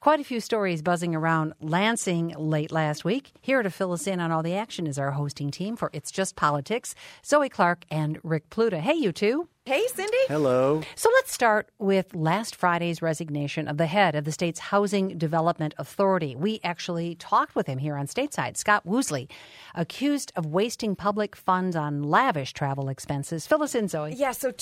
Quite a few stories buzzing around Lansing late last week. Here to fill us in on all the action is our hosting team for It's Just Politics, Zoe Clark and Rick Pluta. Hey, you two. Hey, Cindy. Hello. So let's start with last Friday's resignation of the head of the state's Housing Development Authority. We actually talked with him here on Stateside, Scott Woosley, accused of wasting public funds on lavish travel expenses. Fill us in, Zoe. Yeah, so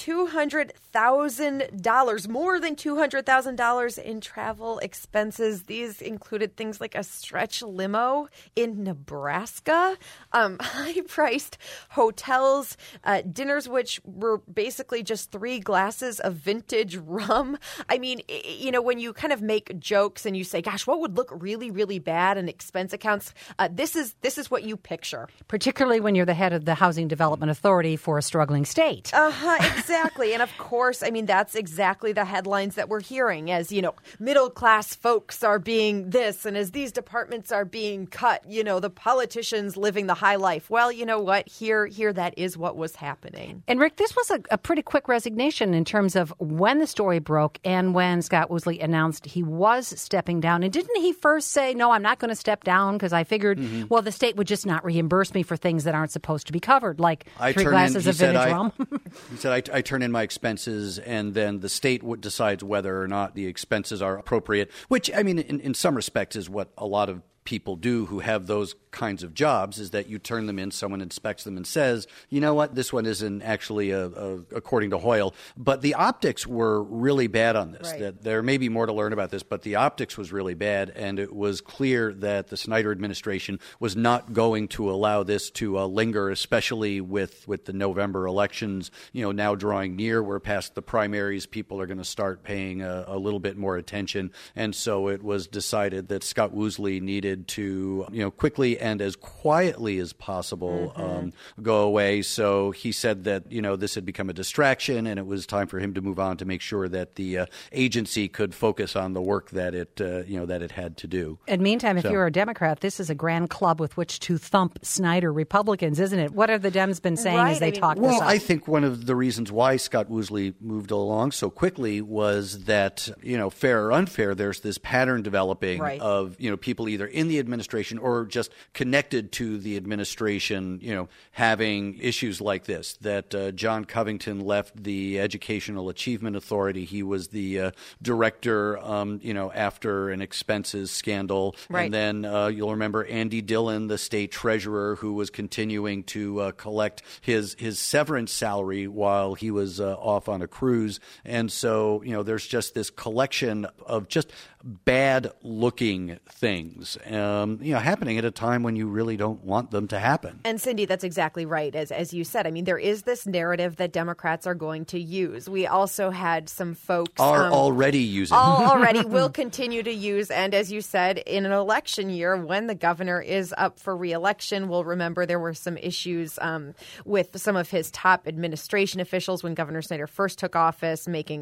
$200,000, more than $200,000 in travel expenses. These included things like a stretch limo in Nebraska, high-priced hotels, dinners which were basically just 3 glasses of vintage rum. I mean, you know, when you kind of make jokes and you say, gosh, what would look really, really bad in expense accounts? This is what you picture. Particularly when you're the head of the Housing Development Authority for a struggling state. Exactly. And of course, I mean, that's exactly the headlines that we're hearing as, you know, middle-class folks are being this, and as these departments are being cut, you know, the politicians living the high life. Well, you know what? Here, that is what was happening. And Rick, this was a pretty quick resignation in terms of when the story broke and when Scott Woosley announced he was stepping down. And didn't he first say, no, I'm not going to step down because I figured, well, the state would just not reimburse me for things that aren't supposed to be covered, like 3 glasses of vintage rum? He said, I turn in my expenses, and then the state decides whether or not the expenses are appropriate, which, I mean, in some respects is what a lot of people do who have those kinds of jobs, is that you turn them in, someone inspects them and says, you know what, this one isn't actually according to Hoyle. But the optics were really bad on this. Right. That there may be more to learn about this, but the optics was really bad, and it was clear that the Snyder administration was not going to allow this to linger, especially with the November elections, you know, now drawing near. We're past the primaries. People are going to start paying a little bit more attention. And so it was decided that Scott Woosley needed to, you know, quickly and as quietly as possible go away. So he said that, you know, this had become a distraction, and it was time for him to move on to make sure that the agency could focus on the work that it, that it had to do. And meantime, if you're a Democrat, this is a grand club with which to thump Snyder Republicans, isn't it? What have the Dems been saying as they talk this up? Well, I think one of the reasons why Scott Woosley moved along so quickly was that, you know, fair or unfair, there's this pattern developing of, you know, people either in the administration or just connected to the administration, you know, having issues like this, that John Covington left the Educational Achievement Authority. He was the director, after an expenses scandal. Right. And then you'll remember Andy Dillon, the state treasurer, who was continuing to collect his severance salary while he was off on a cruise. And so, you know, there's just this collection of just bad-looking things, happening at a time when you really don't want them to happen. And Cindy, that's exactly right. As you said, I mean, there is this narrative that Democrats are going to use. We also had some folks already using. Already will continue to use. And as you said, in an election year, when the governor is up for re-election, we'll remember there were some issues with some of his top administration officials when Governor Snyder first took office, making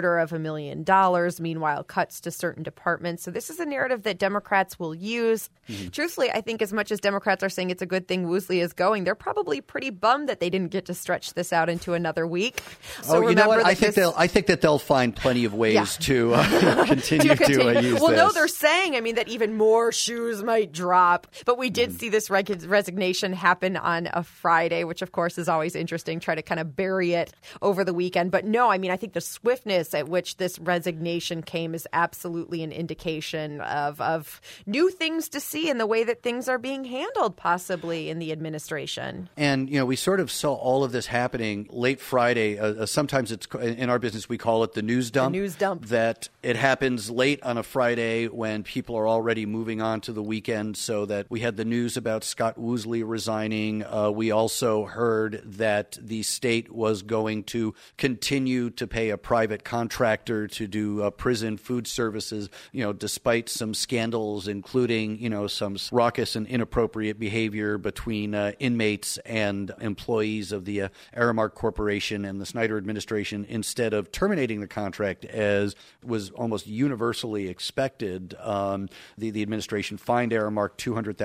$250,000. Meanwhile, cuts to certain departments. So this is a narrative that Democrats will use. Truthfully, I think as much as Democrats are saying it's a good thing Woosley is going, they're probably pretty bummed that they didn't get to stretch this out into another week. So you know what? I think that they'll find plenty of ways to continue to use well, this. No, they're saying, I mean, that even more shoes might drop. But we did see this resignation happen on a Friday, which of course is always interesting. Try to kind of bury it over the weekend. But no, I mean, I think the swiftness at which this resignation came is absolutely an indication of new things to see in the way that things are being handled possibly in the administration. And, you know, we sort of saw all of this happening late Friday. Sometimes it's in our business, we call it the news dump. The news dump. That it happens late on a Friday when people are already moving on to the weekend, so that we had the news about Scott Woosley resigning. We also heard that the state was going to continue to pay a private contractor to do prison food services, you know, despite some scandals, including, you know, some raucous and inappropriate behavior between inmates and employees of the Aramark Corporation and the Snyder administration. Instead of terminating the contract, as was almost universally expected, the administration fined Aramark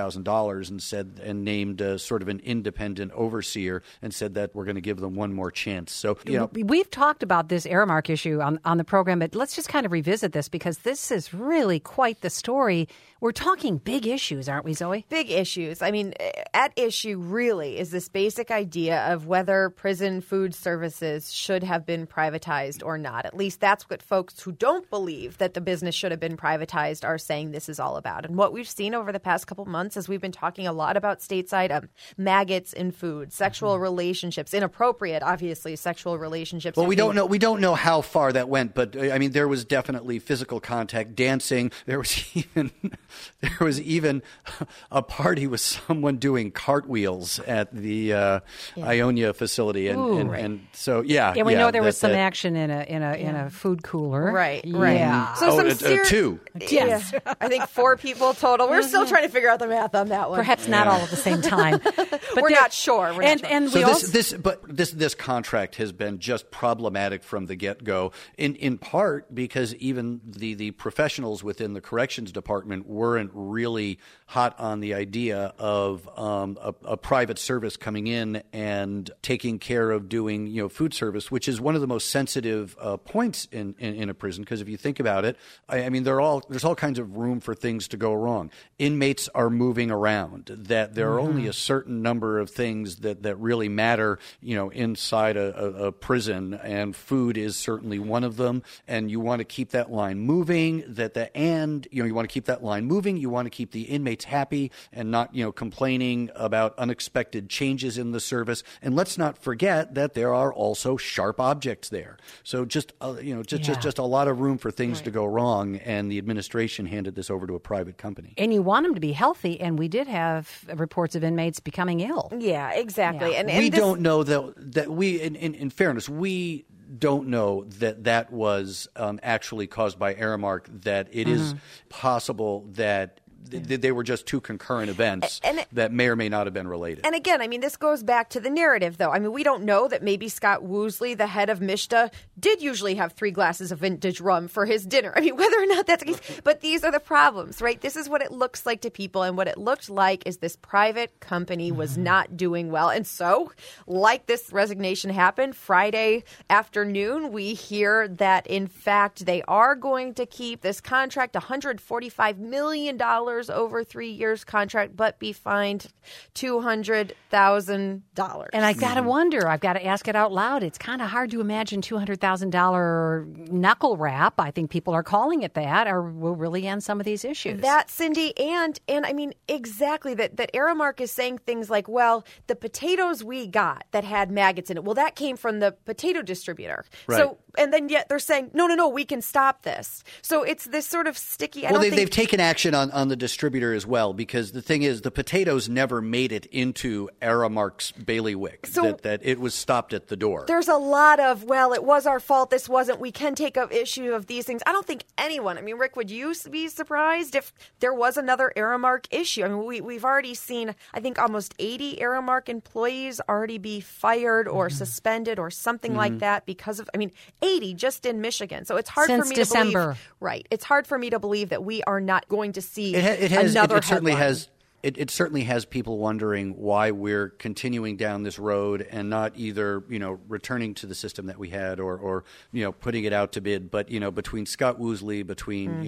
$200,000 and named sort of an independent overseer and said that we're going to give them one more chance. So, you know, we've talked about this Aramark issue on the program, but let's just kind of revisit this, because this this is really quite the story. We're talking big issues, aren't we, Zoe? Big issues. I mean, at issue really is this basic idea of whether prison food services should have been privatized or not. At least that's what folks who don't believe that the business should have been privatized are saying this is all about. And what we've seen over the past couple months is we've been talking a lot about stateside maggots in food, sexual relationships, inappropriate, obviously, sexual relationships. Well, we don't know how far that went, but I mean, there was definitely physical contact, dancing. There was even a party with someone doing cartwheels at the Ionia facility, and so and we know there was some action in a food cooler, right? Yeah. So two. Yes, I think 4 people total. We're still trying to figure out the math on that one. Perhaps not all at the same time, but we're not sure. This contract has been just problematic from the get-go, in part because even the professionals within the corrections department weren't really hot on the idea of a private service coming in and taking care of doing food service, which is one of the most sensitive points in a prison. Because if you think about it, I mean, there's all kinds of room for things to go wrong. Inmates are moving around. That there are only a certain number of things that really matter, inside a prison, and food is certainly one of them. And you want to keep that line moving. You want to keep that line moving. You want to keep the inmates happy and not complaining about unexpected changes in the service. And let's not forget that there are also sharp objects there. So just a lot of room for things to go wrong. And the administration handed this over to a private company. And you want them to be healthy. And we did have reports of inmates becoming ill. Yeah, exactly. Yeah. And we don't know that we, in fairness, we don't know that was actually caused by Aramark, that it is possible that they were just two concurrent events that may or may not have been related. And again, I mean, this goes back to the narrative, though. I mean, we don't know that maybe Scott Woosley, the head of MSHDA, did usually have 3 glasses of vintage rum for his dinner. I mean, whether or not that's the case. But these are the problems, right? This is what it looks like to people. And what it looked like is this private company was not doing well. And so, like this resignation happened Friday afternoon, we hear that, in fact, they are going to keep this contract, $145 million over 3 years contract, but be fined $200,000. And I got to wonder, I've got to ask it out loud. It's kind of hard to imagine $200,000 knuckle wrap. I think people are calling it that, or will really end some of these issues. That, Cindy, and I mean, exactly, that Aramark is saying things like, well, the potatoes we got that had maggots in it, well, that came from the potato distributor. Right. So, and then yet they're saying, no, we can stop this. So it's this sort of sticky. They've taken action on the distributor as well, because the thing is, the potatoes never made it into Aramark's bailiwick, so that it was stopped at the door. There's a lot of, well, it was our fault, this wasn't, we can take an issue of these things. I don't think anyone, I mean, Rick, would you be surprised if there was another Aramark issue? I mean, we've already seen, I think, almost 80 Aramark employees already be fired or suspended or something like that because of, 80 just in Michigan. So it's hard for me to believe. Right. It's hard for me to believe that we are not going to see another headline. It certainly has people wondering why we're continuing down this road and not either, returning to the system that we had or putting it out to bid. But, between Scott Woosley, between,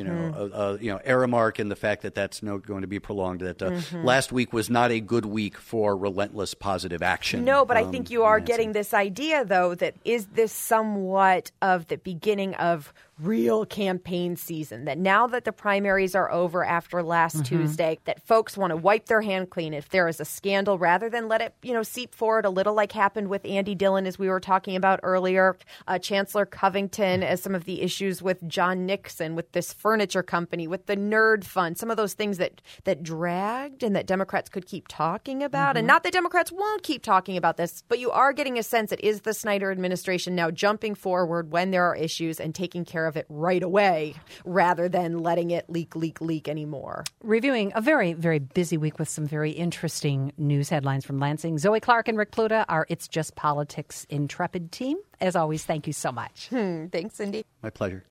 Aramark, and the fact that that's not going to be prolonged, that last week was not a good week for relentless positive action. No, but I think you are getting this idea, though, that is this somewhat of the beginning of real campaign season, that now that the primaries are over after last Tuesday, that folks want to wipe their hand clean if there is a scandal rather than let it, seep forward a little, like happened with Andy Dillon, as we were talking about earlier, Chancellor Covington, as some of the issues with John Nixon, with this furniture company, with the Nerd Fund, some of those things that dragged and that Democrats could keep talking about. And not that Democrats won't keep talking about this, but you are getting a sense that is the Snyder administration now jumping forward when there are issues and taking care of it right away rather than letting it leak anymore. Reviewing a very, very busy week with some very interesting news headlines from Lansing. Zoe Clark and Rick Pluta, our It's Just Politics Intrepid team. As always, thank you so much. Thanks, Cindy. My pleasure.